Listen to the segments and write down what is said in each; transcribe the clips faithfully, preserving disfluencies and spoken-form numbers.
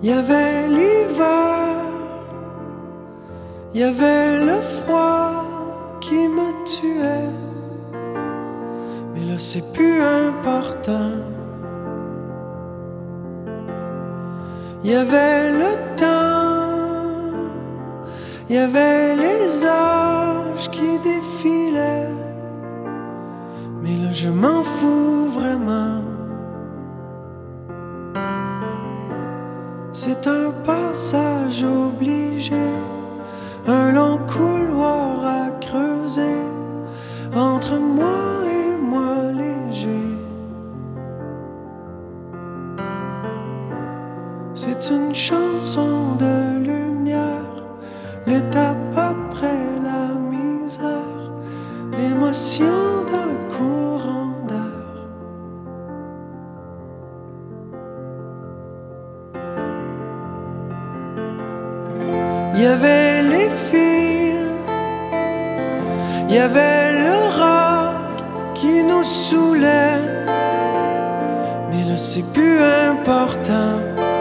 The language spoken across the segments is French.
y avait l'hiver, y avait le froid qui me tuait. Mais là c'est plus important. Y avait le temps, y avait les âges qui défilaient. Mais là je m'en fous vraiment. C'est un passage obligé, un long couloir à creuser entre moi et moi léger. C'est une chanson de lumière, l'étape après la misère, l'émotion d'un courant d'air. Il y avait les filles, il y avait le rock qui nous saoulait. Mais là c'est plus important.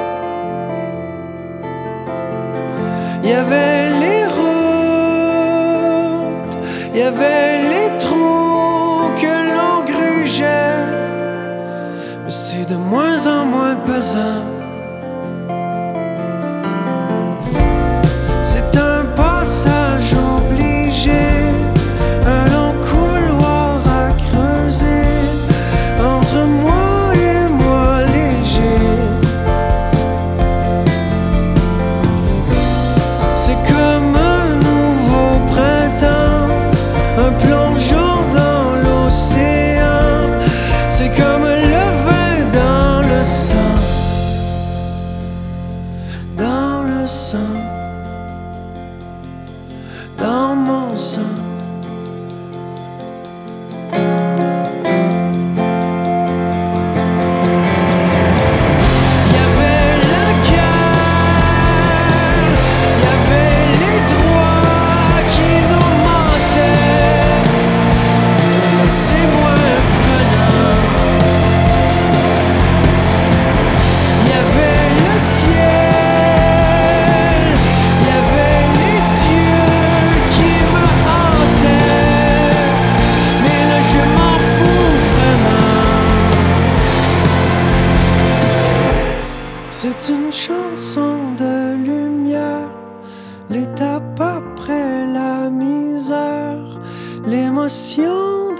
Il y avait les routes, il y avait les trous que l'on grugeait. Mais c'est de moins en moins pesant. C'est un passage obligé, un long couloir à creuser entre moi et moi léger. C'est comme un nouveau printemps, un plongeon dans l'océan. C'est comme le vin dans le sang, dans le sang, dans mon sang. C'est une chanson de lumière, l'étape après la misère, l'émotion